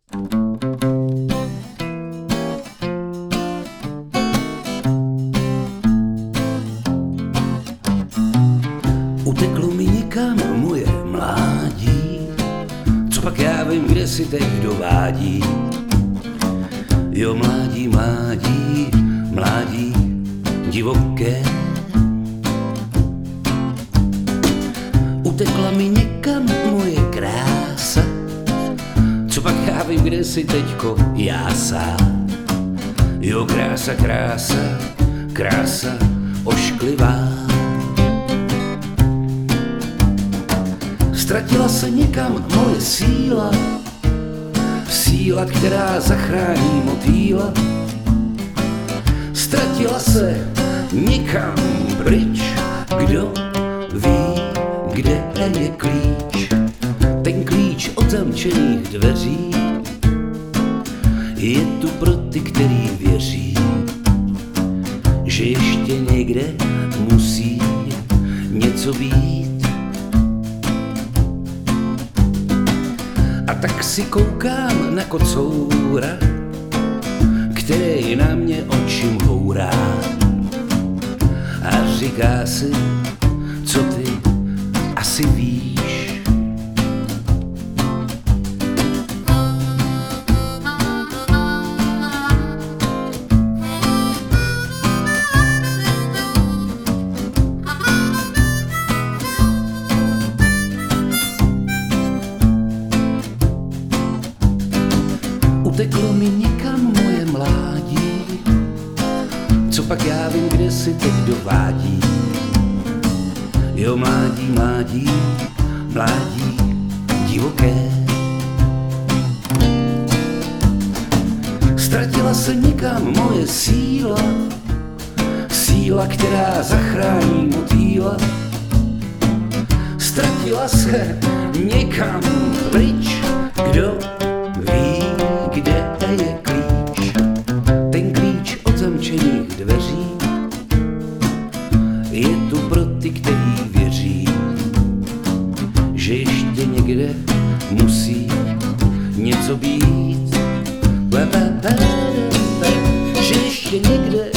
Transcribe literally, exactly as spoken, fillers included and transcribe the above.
Uteklo mi nikam moje mládí, co pak já vím, kde si teď dovádí. Jo, mládí, mládí, mládí, divoké. Utekla mi někam moje krása, co pak já vím, kde si teďko jásá. Jo, krása, krása, krása ošklivá. Ztratila se někam moje síla, síla, která zachrání motýla. Ztratila se někam pryč, kdo ví, kde je klíč. Ten klíč otamčených dveří je tu pro ty, který věří, že ještě někde musí něco být. A tak si koukám na kocoura, který na mě očím hourá a říká si, co ty asi víš. Uteklo mi někam moje mládí, co pak já vím, kde si teď dovádí. Jo, mládí, mládí, mládí, divoké. Ztratila se někam moje síla, síla, která zachrání motýla. Ztratila se někam pryč, kdo ví, kde je klíč. Ten klíč otamčených dveří je tu pro ty, který věří, že ještě někde musí něco být. Že ještě někde